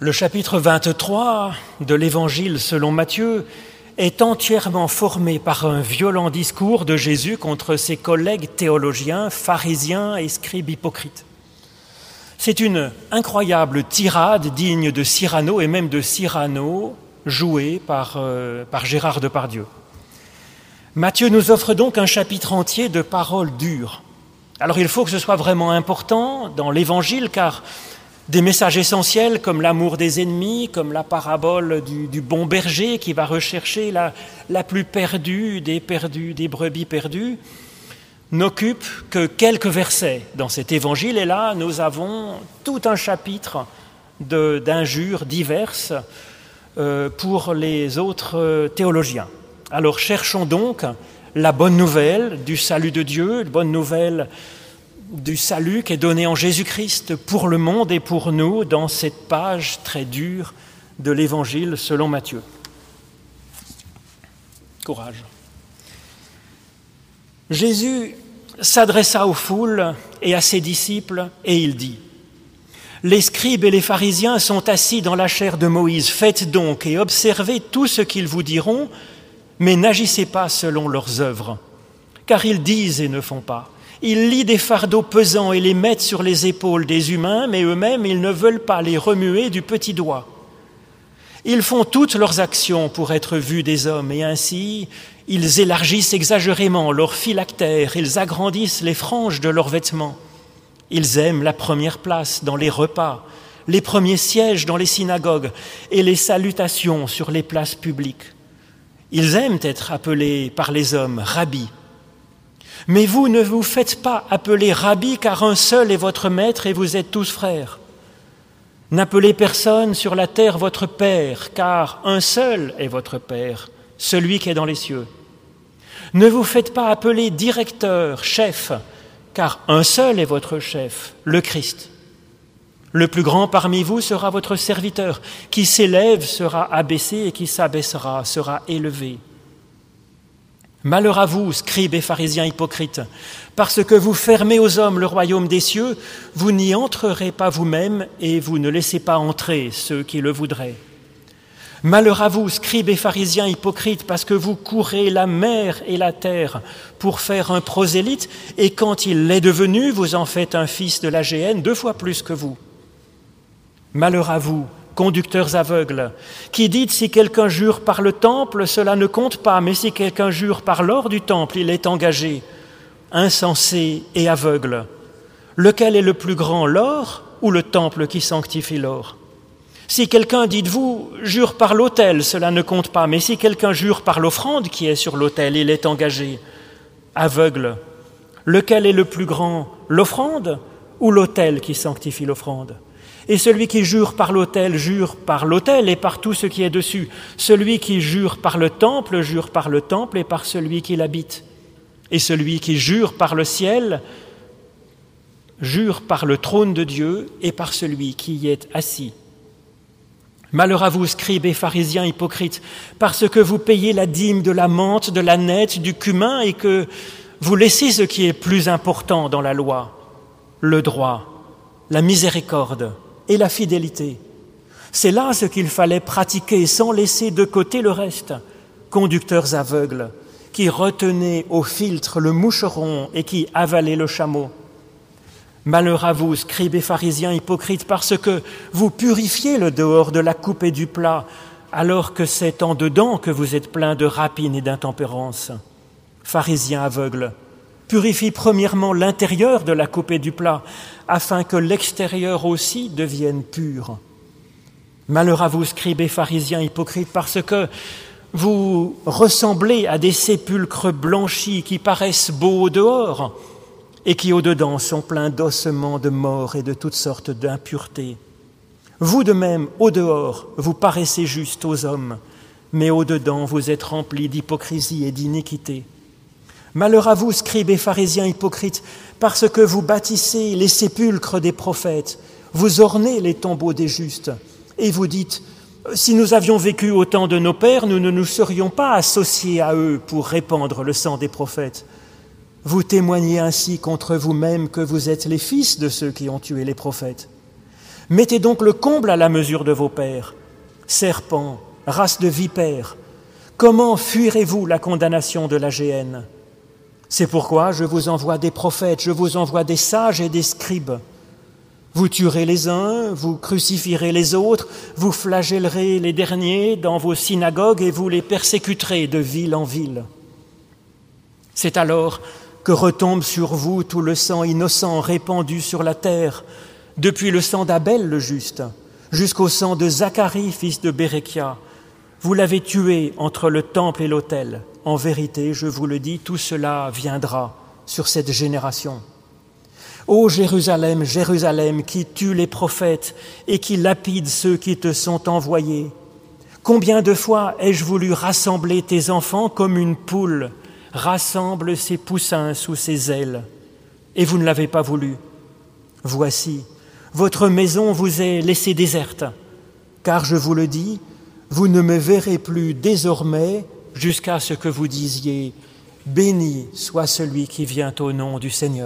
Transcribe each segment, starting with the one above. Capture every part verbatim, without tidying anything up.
Le chapitre vingt-trois de l'Évangile selon Matthieu est entièrement formé par un violent discours de Jésus contre ses collègues théologiens, pharisiens et scribes hypocrites. C'est une incroyable tirade digne de Cyrano et même de Cyrano, jouée par, euh, par Gérard Depardieu. Matthieu nous offre donc un chapitre entier de paroles dures. Alors il faut que ce soit vraiment important dans l'Évangile, car des messages essentiels comme l'amour des ennemis, comme la parabole du, du bon berger qui va rechercher la, la plus perdue des perdus, des brebis perdues, n'occupent que quelques versets dans cet évangile. Et là, nous avons tout un chapitre de, d'injures diverses euh, pour les autres théologiens. Alors cherchons donc la bonne nouvelle du salut de Dieu, la bonne nouvelle du salut qui est donné en Jésus-Christ pour le monde et pour nous dans cette page très dure de l'Évangile selon Matthieu. Courage. Jésus s'adressa aux foules et à ses disciples et il dit : « Les scribes et les pharisiens sont assis dans la chaire de Moïse. Faites donc et observez tout ce qu'ils vous diront, mais n'agissez pas selon leurs œuvres, car ils disent et ne font pas. Ils lient des fardeaux pesants et les mettent sur les épaules des humains, mais eux-mêmes, ils ne veulent pas les remuer du petit doigt. Ils font toutes leurs actions pour être vus des hommes, et ainsi, ils élargissent exagérément leurs phylactères, ils agrandissent les franges de leurs vêtements. Ils aiment la première place dans les repas, les premiers sièges dans les synagogues et les salutations sur les places publiques. Ils aiment être appelés par les hommes rabbis. Mais vous ne vous faites pas appeler rabbi, car un seul est votre maître et vous êtes tous frères. N'appelez personne sur la terre votre père, car un seul est votre père, celui qui est dans les cieux. Ne vous faites pas appeler directeur, chef, car un seul est votre chef, le Christ. Le plus grand parmi vous sera votre serviteur, qui s'élève sera abaissé et qui s'abaissera sera élevé. Malheur à vous, scribes et pharisiens hypocrites, parce que vous fermez aux hommes le royaume des cieux, vous n'y entrerez pas vous-même et vous ne laissez pas entrer ceux qui le voudraient. Malheur à vous, scribes et pharisiens hypocrites, parce que vous courez la mer et la terre pour faire un prosélyte, et quand il l'est devenu, vous en faites un fils de la géhenne deux fois plus que vous. Malheur à vous, conducteurs aveugles, qui dites si quelqu'un jure par le temple, cela ne compte pas, mais si quelqu'un jure par l'or du temple, il est engagé. Insensé et aveugle, lequel est le plus grand, l'or ou le temple qui sanctifie l'or ? Si quelqu'un, dites-vous, jure par l'autel, cela ne compte pas, mais si quelqu'un jure par l'offrande qui est sur l'autel, il est engagé. Aveugle, lequel est le plus grand, l'offrande ou l'autel qui sanctifie l'offrande ? Et celui qui jure par l'autel, jure par l'autel et par tout ce qui est dessus. Celui qui jure par le temple, jure par le temple et par celui qui l'habite. Et celui qui jure par le ciel, jure par le trône de Dieu et par celui qui y est assis. Malheur à vous, scribes et pharisiens hypocrites, parce que vous payez la dîme de la menthe, de la nette, du cumin et que vous laissez ce qui est plus important dans la loi, le droit, la miséricorde et la fidélité. C'est là ce qu'il fallait pratiquer sans laisser de côté le reste. Conducteurs aveugles, qui retenaient au filtre le moucheron et qui avalaient le chameau. Malheur à vous, scribes et pharisiens hypocrites, parce que vous purifiez le dehors de la coupe et du plat, alors que c'est en dedans que vous êtes pleins de rapine et d'intempérance. Pharisiens aveugles, purifie premièrement l'intérieur de la coupe et du plat, afin que l'extérieur aussi devienne pur. Malheur à vous, scribes et pharisiens hypocrites, parce que vous ressemblez à des sépulcres blanchis qui paraissent beaux au dehors et qui au dedans sont pleins d'ossements de mort et de toutes sortes d'impuretés. Vous de même, au dehors, vous paraissez justes aux hommes, mais au dedans vous êtes remplis d'hypocrisie et d'iniquité. Malheur à vous, scribes et pharisiens hypocrites, parce que vous bâtissez les sépulcres des prophètes, vous ornez les tombeaux des justes, et vous dites « Si nous avions vécu au temps de nos pères, nous ne nous serions pas associés à eux pour répandre le sang des prophètes. » Vous témoignez ainsi contre vous-même que vous êtes les fils de ceux qui ont tué les prophètes. Mettez donc le comble à la mesure de vos pères. Serpents, race de vipères, comment fuirez-vous la condamnation de la géhenne? C'est pourquoi je vous envoie des prophètes, je vous envoie des sages et des scribes. Vous tuerez les uns, vous crucifierez les autres, vous flagellerez les derniers dans vos synagogues et vous les persécuterez de ville en ville. C'est alors que retombe sur vous tout le sang innocent répandu sur la terre, depuis le sang d'Abel le juste, jusqu'au sang de Zacharie, fils de Béréchia. Vous l'avez tué entre le temple et l'autel. En vérité, je vous le dis, tout cela viendra sur cette génération. Ô Jérusalem, Jérusalem, qui tue les prophètes et qui lapide ceux qui te sont envoyés, combien de fois ai-je voulu rassembler tes enfants comme une poule rassemble ses poussins sous ses ailes, et vous ne l'avez pas voulu. Voici, votre maison vous est laissée déserte, car je vous le dis, vous ne me verrez plus désormais jusqu'à ce que vous disiez « Béni soit celui qui vient au nom du Seigneur ».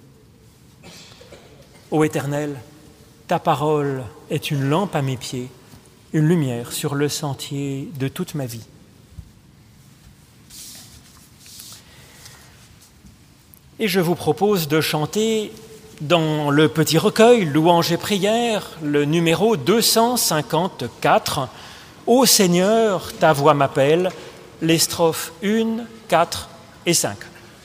Ô Éternel, ta parole est une lampe à mes pieds, une lumière sur le sentier de toute ma vie. Et je vous propose de chanter dans le petit recueil Louanges et prières, le numéro deux cent cinquante-quatre, « Ô Seigneur, ta voix m'appelle », les strophes un, quatre et cinq.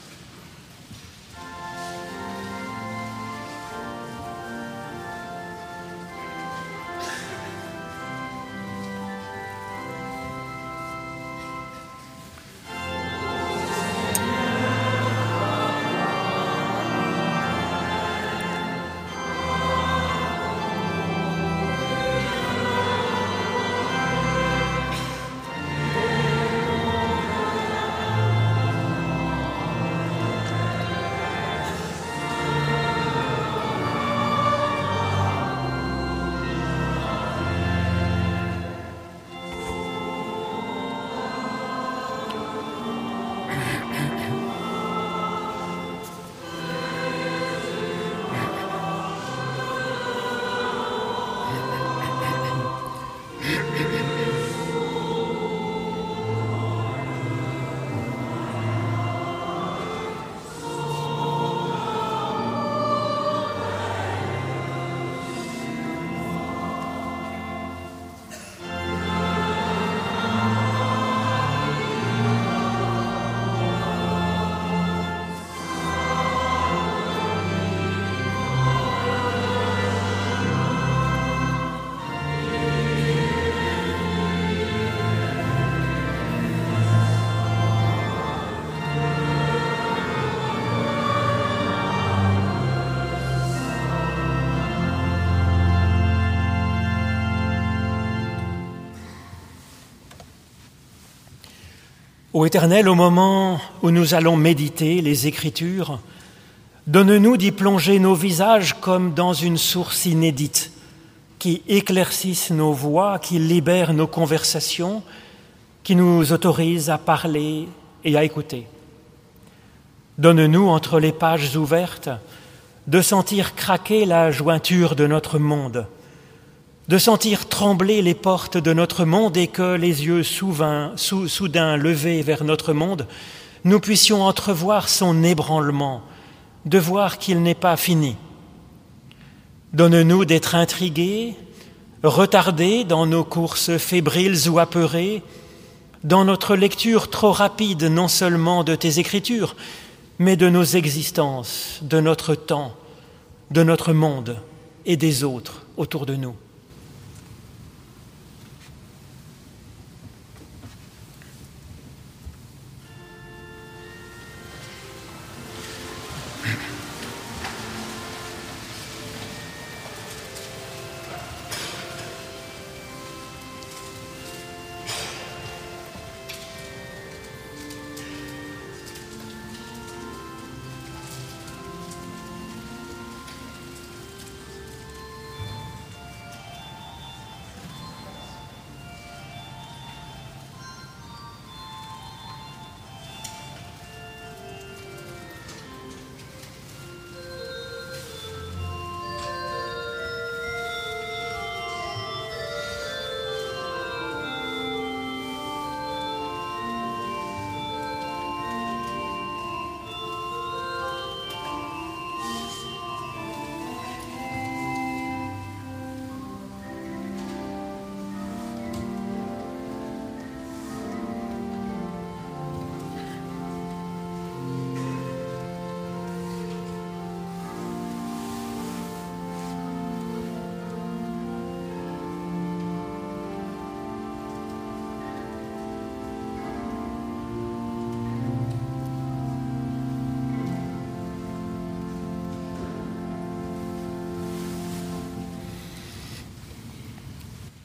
Ô Éternel, au moment où nous allons méditer les Écritures, donne-nous d'y plonger nos visages comme dans une source inédite, qui éclaircisse nos voix, qui libère nos conversations, qui nous autorise à parler et à écouter. Donne-nous, entre les pages ouvertes, de sentir craquer la jointure de notre monde, de sentir trembler les portes de notre monde et que les yeux soudain, sou, soudain levés vers notre monde, nous puissions entrevoir son ébranlement, de voir qu'il n'est pas fini. Donne-nous d'être intrigués, retardés dans nos courses fébriles ou apeurées, dans notre lecture trop rapide non seulement de tes Écritures, mais de nos existences, de notre temps, de notre monde et des autres autour de nous.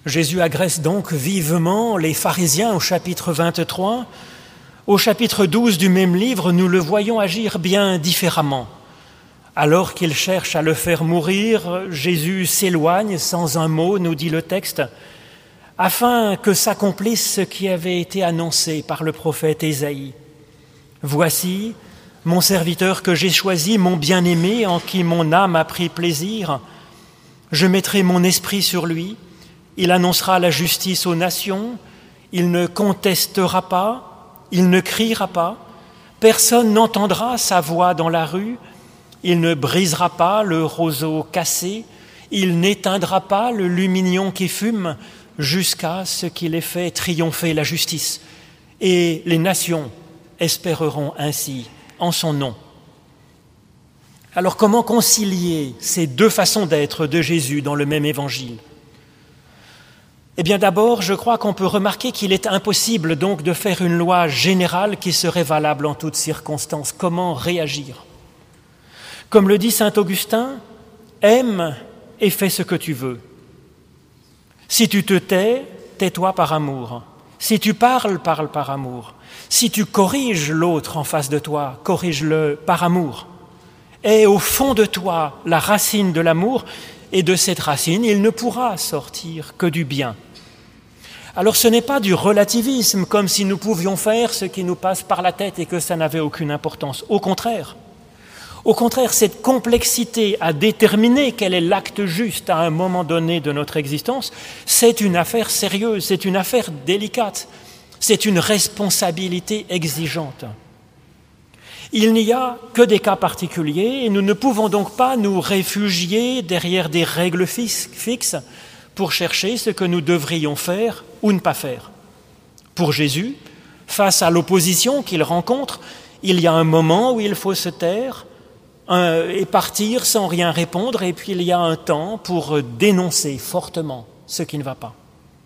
Jésus agresse donc vivement les pharisiens au chapitre vingt-trois. Au chapitre douze du même livre, nous le voyons agir bien différemment. Alors qu'il cherche à le faire mourir, Jésus s'éloigne sans un mot, nous dit le texte, afin que s'accomplisse ce qui avait été annoncé par le prophète Ésaïe. « Voici mon serviteur que j'ai choisi, mon bien-aimé, en qui mon âme a pris plaisir. Je mettrai mon esprit sur lui, il annoncera la justice aux nations, il ne contestera pas, il ne criera pas, personne n'entendra sa voix dans la rue, il ne brisera pas le roseau cassé, il n'éteindra pas le lumignon qui fume, jusqu'à ce qu'il ait fait triompher la justice. Et les nations espéreront ainsi en son nom. » Alors comment concilier ces deux façons d'être de Jésus dans le même évangile ? Eh bien d'abord, je crois qu'on peut remarquer qu'il est impossible donc de faire une loi générale qui serait valable en toutes circonstances. Comment réagir ? Comme le dit saint Augustin, « Aime et fais ce que tu veux. Si tu te tais, tais-toi par amour. Si tu parles, parle par amour. Si tu corriges l'autre en face de toi, corrige-le par amour. Aie au fond de toi la racine de l'amour, et de cette racine, il ne pourra sortir que du bien. » Alors ce n'est pas du relativisme, comme si nous pouvions faire ce qui nous passe par la tête et que ça n'avait aucune importance. Au contraire. Au contraire, cette complexité à déterminer quel est l'acte juste à un moment donné de notre existence, c'est une affaire sérieuse, c'est une affaire délicate, c'est une responsabilité exigeante. Il n'y a que des cas particuliers et nous ne pouvons donc pas nous réfugier derrière des règles fixes pour chercher ce que nous devrions faire ou ne pas faire. Pour Jésus, face à l'opposition qu'il rencontre, il y a un moment où il faut se taire et partir sans rien répondre, et puis il y a un temps pour dénoncer fortement ce qui ne va pas.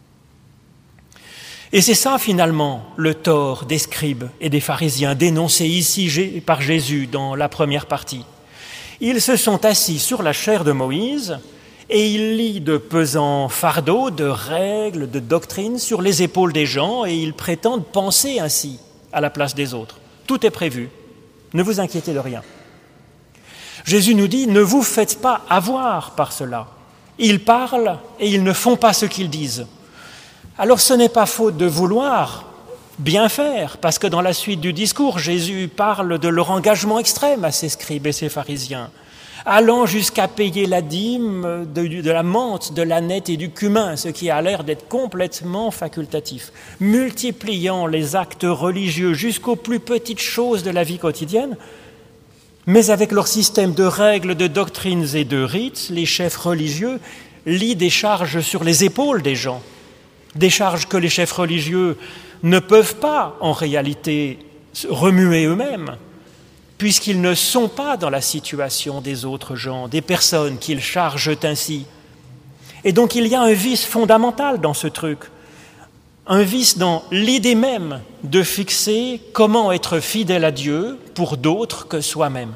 Et c'est ça finalement le tort des scribes et des pharisiens, dénoncé ici par Jésus dans la première partie. Ils se sont assis sur la chaire de Moïse et ils lient de pesants fardeaux, de règles, de doctrines sur les épaules des gens, et ils prétendent penser ainsi à la place des autres. Tout est prévu, ne vous inquiétez de rien. Jésus nous dit « Ne vous faites pas avoir par cela. Ils parlent et ils ne font pas ce qu'ils disent. » Alors ce n'est pas faute de vouloir bien faire, parce que dans la suite du discours, Jésus parle de leur engagement extrême à ces scribes et ces pharisiens, allant jusqu'à payer la dîme de, de la menthe, de l'ânette et du cumin, ce qui a l'air d'être complètement facultatif, multipliant les actes religieux jusqu'aux plus petites choses de la vie quotidienne. Mais avec leur système de règles, de doctrines et de rites, les chefs religieux lient des charges sur les épaules des gens, des charges que les chefs religieux ne peuvent pas, en réalité, remuer eux-mêmes, puisqu'ils ne sont pas dans la situation des autres gens, des personnes qu'ils chargent ainsi. Et donc il y a un vice fondamental dans ce truc, un vice dans l'idée même de fixer comment être fidèle à Dieu pour d'autres que soi-même.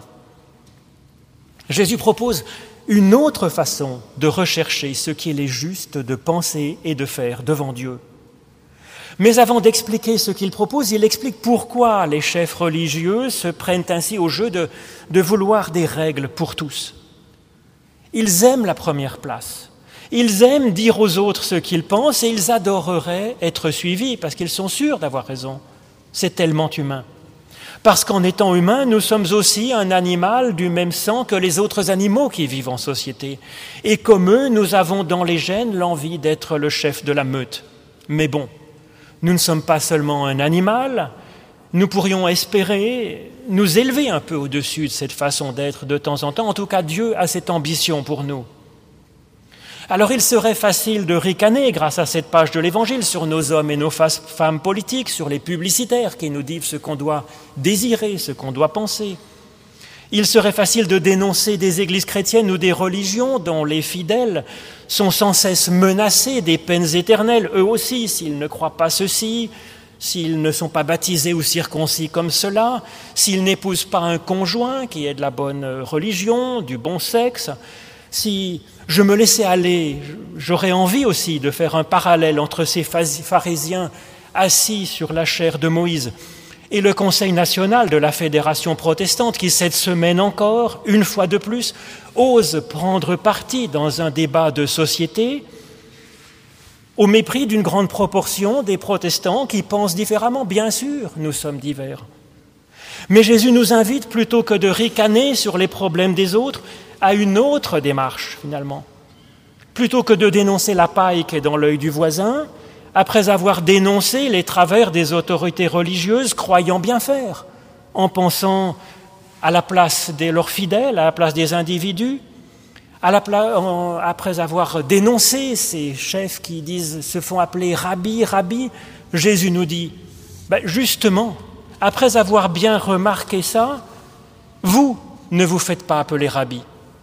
Jésus propose une autre façon de rechercher ce qu'il est juste de penser et de faire devant Dieu. Mais avant d'expliquer ce qu'il propose, il explique pourquoi les chefs religieux se prennent ainsi au jeu de, de vouloir des règles pour tous. Ils aiment la première place. Ils aiment dire aux autres ce qu'ils pensent et ils adoreraient être suivis parce qu'ils sont sûrs d'avoir raison. C'est tellement humain. Parce qu'en étant humains, nous sommes aussi un animal du même sang que les autres animaux qui vivent en société. Et comme eux, nous avons dans les gènes l'envie d'être le chef de la meute. Mais bon, nous ne sommes pas seulement un animal, nous pourrions espérer nous élever un peu au-dessus de cette façon d'être de temps en temps. En tout cas, Dieu a cette ambition pour nous. Alors il serait facile de ricaner grâce à cette page de l'Évangile sur nos hommes et nos femmes politiques, sur les publicitaires qui nous disent ce qu'on doit désirer, ce qu'on doit penser. Il serait facile de dénoncer des églises chrétiennes ou des religions dont les fidèles sont sans cesse menacés des peines éternelles, eux aussi, s'ils ne croient pas ceci, s'ils ne sont pas baptisés ou circoncis comme cela, s'ils n'épousent pas un conjoint qui est de la bonne religion, du bon sexe, si Je me laissais aller, j'aurais envie aussi de faire un parallèle entre ces pharisiens assis sur la chaire de Moïse et le Conseil national de la Fédération protestante qui, cette semaine encore, une fois de plus, ose prendre parti dans un débat de société au mépris d'une grande proportion des protestants qui pensent différemment. Bien sûr, nous sommes divers. Mais Jésus nous invite, plutôt que de ricaner sur les problèmes des autres, à une autre démarche, finalement. Plutôt que de dénoncer la paille qui est dans l'œil du voisin, après avoir dénoncé les travers des autorités religieuses croyant bien faire, en pensant à la place de leurs fidèles, à la place des individus, à la pla- en, après avoir dénoncé ces chefs qui disent, se font appeler rabbi, rabbi, Jésus nous dit, ben justement, après avoir bien remarqué ça, vous ne vous faites pas appeler rabbi.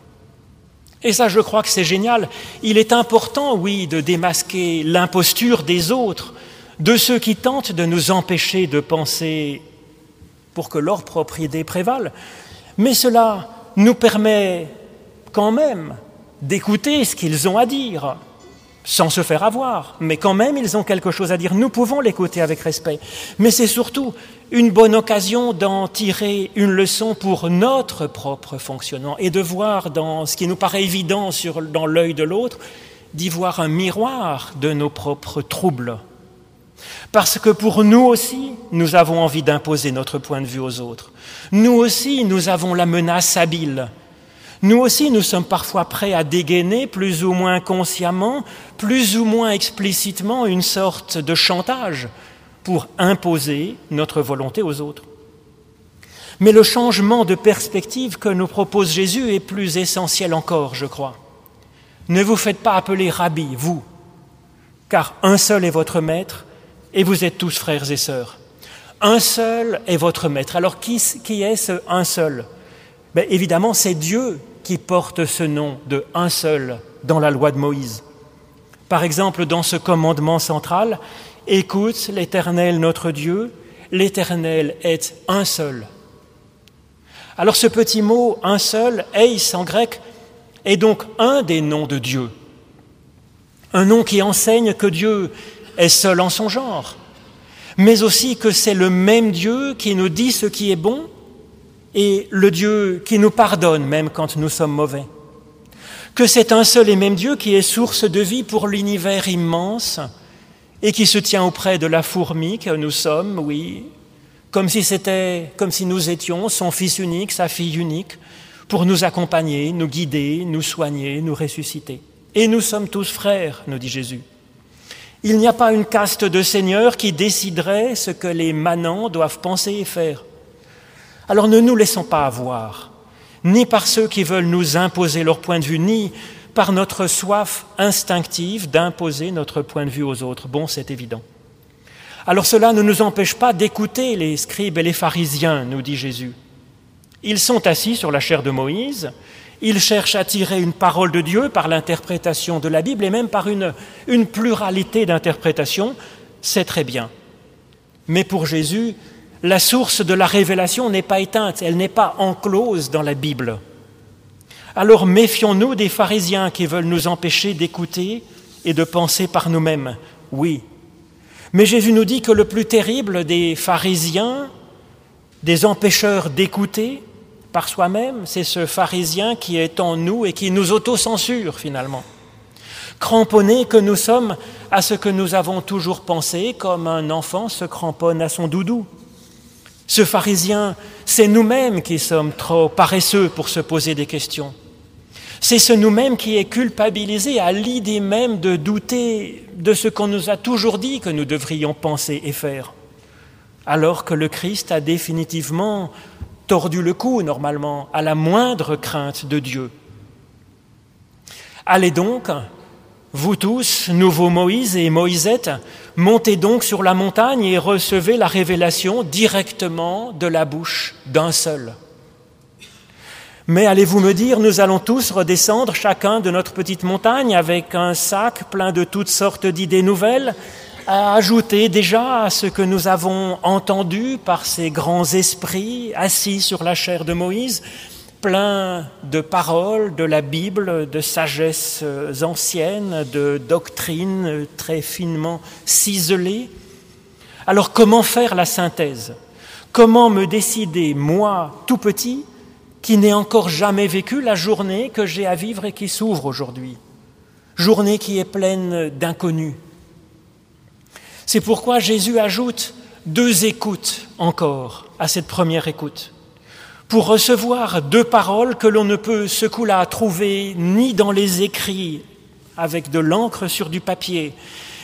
Et ça, je crois que c'est génial. Il est important, oui, de démasquer l'imposture des autres, de ceux qui tentent de nous empêcher de penser pour que leur propre idée prévale. Mais cela nous permet quand même d'écouter ce qu'ils ont à dire, sans se faire avoir. Mais quand même, ils ont quelque chose à dire. Nous pouvons l'écouter avec respect. Mais c'est surtout une bonne occasion d'en tirer une leçon pour notre propre fonctionnement et de voir dans ce qui nous paraît évident sur, dans l'œil de l'autre, d'y voir un miroir de nos propres troubles. Parce que pour nous aussi, nous avons envie d'imposer notre point de vue aux autres. Nous aussi, nous avons la menace habile. Nous aussi, nous sommes parfois prêts à dégainer, plus ou moins consciemment, plus ou moins explicitement, une sorte de chantage pour imposer notre volonté aux autres. Mais le changement de perspective que nous propose Jésus est plus essentiel encore, je crois. Ne vous faites pas appeler rabbi, vous, car un seul est votre maître et vous êtes tous frères et sœurs. Un seul est votre maître. Alors qui, qui est ce un seul ? Ben, évidemment, c'est Dieu qui porte ce nom de un seul dans la loi de Moïse. Par exemple, dans ce commandement central, « Écoute l'Éternel notre Dieu, l'Éternel est un seul ». Alors ce petit mot « un seul », « eis » en grec, est donc un des noms de Dieu. Un nom qui enseigne que Dieu est seul en son genre, mais aussi que c'est le même Dieu qui nous dit ce qui est bon et le Dieu qui nous pardonne même quand nous sommes mauvais. Que c'est un seul et même Dieu qui est source de vie pour l'univers immense et qui se tient auprès de la fourmi que nous sommes, oui, comme si c'était, comme si nous étions son fils unique, sa fille unique, pour nous accompagner, nous guider, nous soigner, nous ressusciter. Et nous sommes tous frères, nous dit Jésus. Il n'y a pas une caste de seigneurs qui déciderait ce que les manants doivent penser et faire. Alors ne nous laissons pas avoir, ni par ceux qui veulent nous imposer leur point de vue, ni par notre soif instinctive d'imposer notre point de vue aux autres. Bon, c'est évident. Alors cela ne nous empêche pas d'écouter les scribes et les pharisiens, nous dit Jésus. Ils sont assis sur la chaire de Moïse, ils cherchent à tirer une parole de Dieu par l'interprétation de la Bible et même par une, une pluralité d'interprétations, c'est très bien. Mais pour Jésus, la source de la révélation n'est pas éteinte, elle n'est pas enclose dans la Bible. Alors méfions-nous des pharisiens qui veulent nous empêcher d'écouter et de penser par nous-mêmes. Oui, mais Jésus nous dit que le plus terrible des pharisiens, des empêcheurs d'écouter par soi-même, c'est ce pharisien qui est en nous et qui nous autocensure finalement. Cramponnés que nous sommes à ce que nous avons toujours pensé, comme un enfant se cramponne à son doudou. Ce pharisien, c'est nous-mêmes qui sommes trop paresseux pour se poser des questions. C'est ce nous-mêmes qui est culpabilisé à l'idée même de douter de ce qu'on nous a toujours dit que nous devrions penser et faire. Alors que le Christ a définitivement tordu le cou, normalement, à la moindre crainte de Dieu. Allez donc, vous tous, nouveaux Moïse et Moïsette, montez donc sur la montagne et recevez la révélation directement de la bouche d'un seul. Mais allez-vous me dire, nous allons tous redescendre chacun de notre petite montagne avec un sac plein de toutes sortes d'idées nouvelles, à ajouter déjà à ce que nous avons entendu par ces grands esprits assis sur la chaire de Moïse, plein de paroles de la Bible, de sagesses anciennes, de doctrines très finement ciselées. Alors comment faire la synthèse ? Comment me décider, moi, tout petit, qui n'ai encore jamais vécu la journée que j'ai à vivre et qui s'ouvre aujourd'hui ? Journée qui est pleine d'inconnus. C'est pourquoi Jésus ajoute deux écoutes encore à cette première écoute, pour recevoir deux paroles que l'on ne peut ce coup-là trouver ni dans les écrits avec de l'encre sur du papier,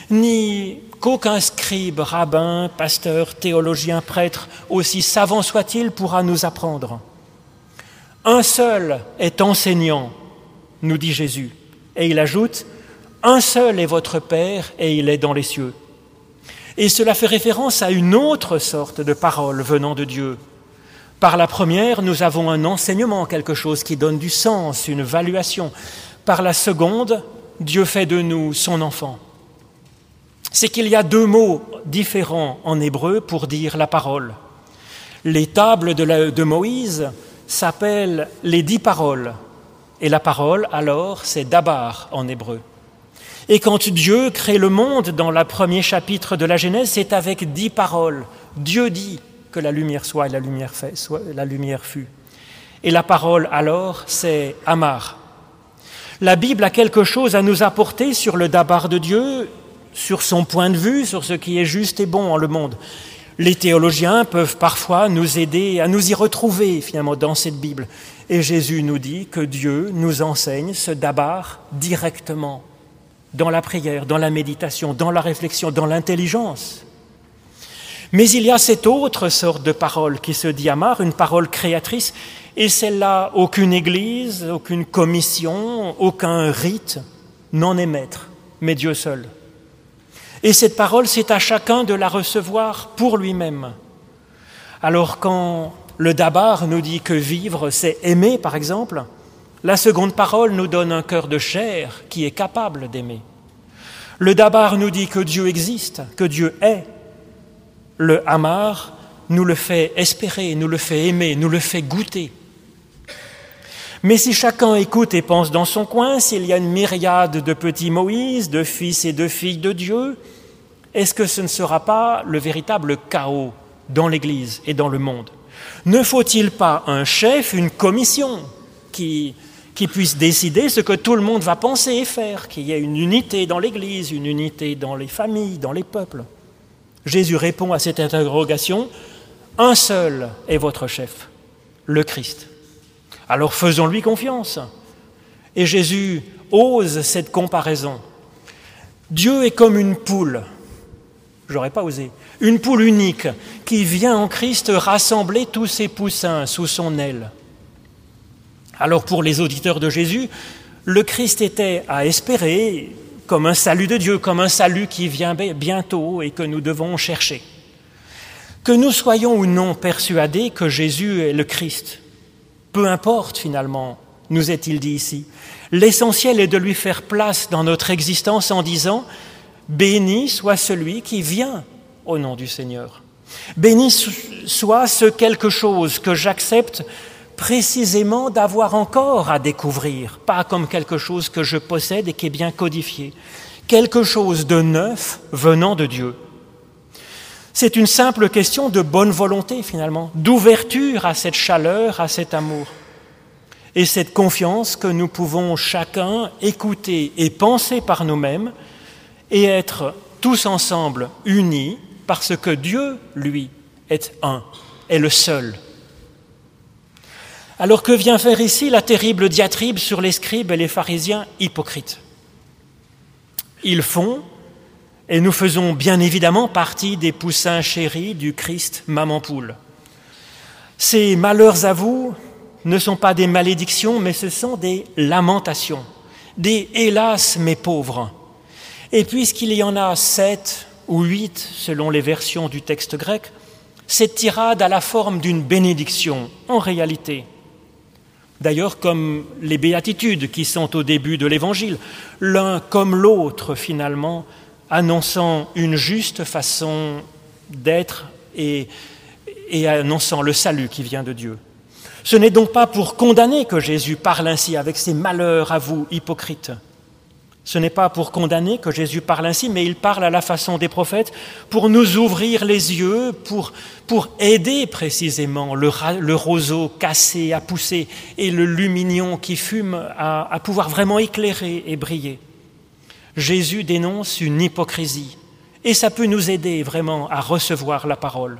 ni qu'aucun scribe, rabbin, pasteur, théologien, prêtre, aussi savant soit-il, pourra nous apprendre. Un seul est enseignant, nous dit Jésus, et il ajoute « Un seul est votre Père, et il est dans les cieux ». Et cela fait référence à une autre sorte de parole venant de Dieu. Par la première, nous avons un enseignement, quelque chose qui donne du sens, une valuation. Par la seconde, Dieu fait de nous son enfant. C'est qu'il y a deux mots différents en hébreu pour dire la parole. Les tables de, la, de Moïse s'appellent les dix paroles. Et la parole, alors, c'est dabar en hébreu. Et quand Dieu crée le monde dans le premier chapitre de la Genèse, c'est avec dix paroles. Dieu dit que la lumière soit et la lumière, fait, soit, la lumière fut. Et la parole, alors, c'est Amar. La Bible a quelque chose à nous apporter sur le dabar de Dieu, sur son point de vue, sur ce qui est juste et bon en le monde. Les théologiens peuvent parfois nous aider à nous y retrouver, finalement, dans cette Bible. Et Jésus nous dit que Dieu nous enseigne ce dabar directement, dans la prière, dans la méditation, dans la réflexion, dans l'intelligence. Mais il y a cette autre sorte de parole qui se dit Amar, une parole créatrice, et celle-là, aucune église, aucune commission, aucun rite n'en est maître, mais Dieu seul. Et cette parole, c'est à chacun de la recevoir pour lui-même. Alors quand le dabar nous dit que vivre, c'est aimer, par exemple, la seconde parole nous donne un cœur de chair qui est capable d'aimer. Le dabar nous dit que Dieu existe, que Dieu est. Le Amar nous le fait espérer, nous le fait aimer, nous le fait goûter. Mais si chacun écoute et pense dans son coin, s'il y a une myriade de petits Moïse, de fils et de filles de Dieu, est-ce que ce ne sera pas le véritable chaos dans l'Église et dans le monde ? Ne faut-il pas un chef, une commission qui, qui puisse décider ce que tout le monde va penser et faire, qu'il y ait une unité dans l'Église, une unité dans les familles, dans les peuples ? Jésus répond à cette interrogation, « Un seul est votre chef, le Christ. » Alors faisons-lui confiance. Et Jésus ose cette comparaison. Dieu est comme une poule, j'aurais pas osé, une poule unique qui vient en Christ rassembler tous ses poussins sous son aile. Alors pour les auditeurs de Jésus, le Christ était à espérer comme un salut de Dieu, comme un salut qui vient bientôt et que nous devons chercher. Que nous soyons ou non persuadés que Jésus est le Christ, peu importe finalement, nous est-il dit ici. L'essentiel est de lui faire place dans notre existence en disant « Béni soit celui qui vient au nom du Seigneur. Béni soit ce quelque chose que j'accepte précisément d'avoir encore à découvrir, pas comme quelque chose que je possède et qui est bien codifié, quelque chose de neuf venant de Dieu. » C'est une simple question de bonne volonté finalement, d'ouverture à cette chaleur, à cet amour. Et cette confiance que nous pouvons chacun écouter et penser par nous-mêmes et être tous ensemble unis parce que Dieu, lui, est un, est le seul. Alors que vient faire ici la terrible diatribe sur les scribes et les pharisiens hypocrites ? Ils font, et nous faisons bien évidemment partie des poussins chéris du Christ maman poule. Ces malheurs à vous ne sont pas des malédictions, mais ce sont des lamentations, des « hélas, mes pauvres ». Et puisqu'il y en a sept ou huit, selon les versions du texte grec, cette tirade a la forme d'une bénédiction, en réalité. D'ailleurs, comme les béatitudes qui sont au début de l'Évangile, l'un comme l'autre, finalement, annonçant une juste façon d'être et, et annonçant le salut qui vient de Dieu. Ce n'est donc pas pour condamner que Jésus parle ainsi avec ses malheurs à vous, hypocrites. Ce n'est pas pour condamner que Jésus parle ainsi, mais il parle à la façon des prophètes pour nous ouvrir les yeux, pour, pour aider précisément le, le roseau cassé à pousser et le lumignon qui fume à, à pouvoir vraiment éclairer et briller. Jésus dénonce une hypocrisie et ça peut nous aider vraiment à recevoir la parole.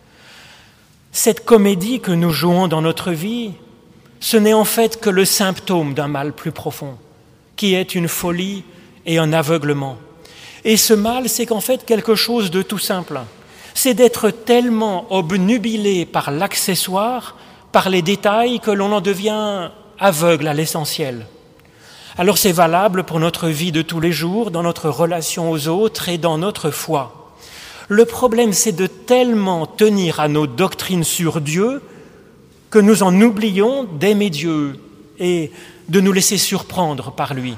Cette comédie que nous jouons dans notre vie, ce n'est en fait que le symptôme d'un mal plus profond, qui est une folie et un aveuglement. Et ce mal, c'est qu'en fait quelque chose de tout simple. C'est d'être tellement obnubilé par l'accessoire, par les détails, que l'on en devient aveugle à l'essentiel. Alors c'est valable pour notre vie de tous les jours, dans notre relation aux autres et dans notre foi. Le problème, c'est de tellement tenir à nos doctrines sur Dieu que nous en oublions d'aimer Dieu et de nous laisser surprendre par lui.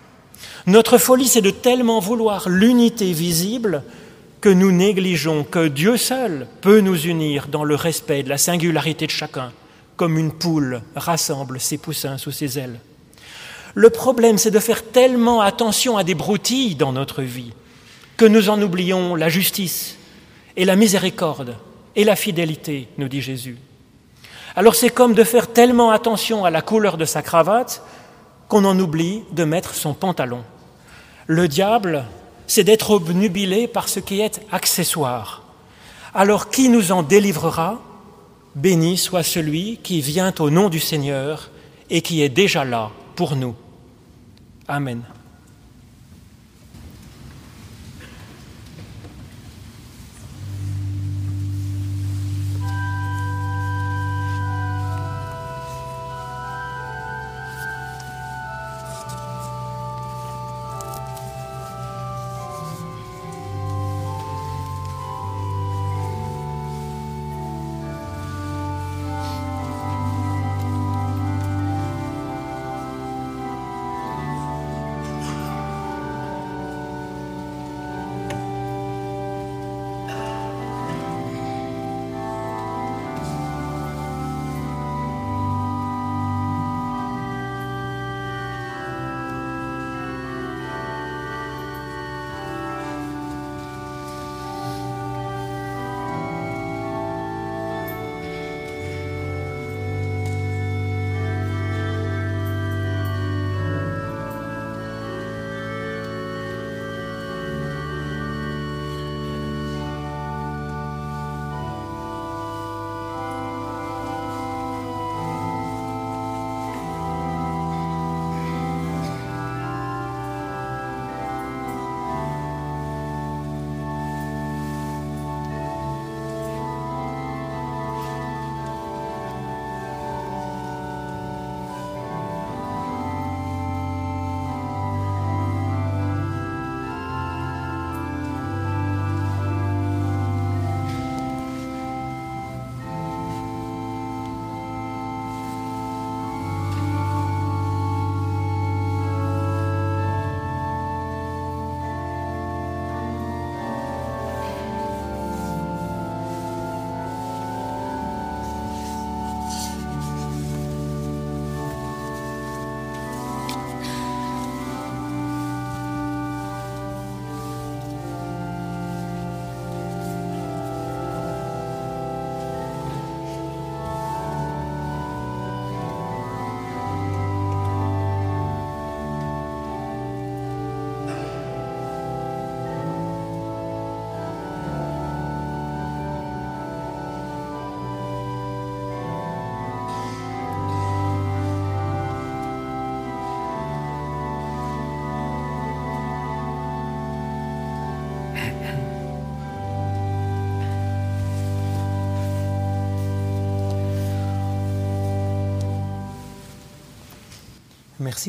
Notre folie, c'est de tellement vouloir l'unité visible que nous négligeons que Dieu seul peut nous unir dans le respect de la singularité de chacun, comme une poule rassemble ses poussins sous ses ailes. Le problème, c'est de faire tellement attention à des broutilles dans notre vie que nous en oublions la justice et la miséricorde et la fidélité, nous dit Jésus. Alors c'est comme de faire tellement attention à la couleur de sa cravate qu'on en oublie de mettre son pantalon. Le diable, c'est d'être obnubilé par ce qui est accessoire. Alors qui nous en délivrera? Béni soit celui qui vient au nom du Seigneur et qui est déjà là pour nous. Amen. Merci.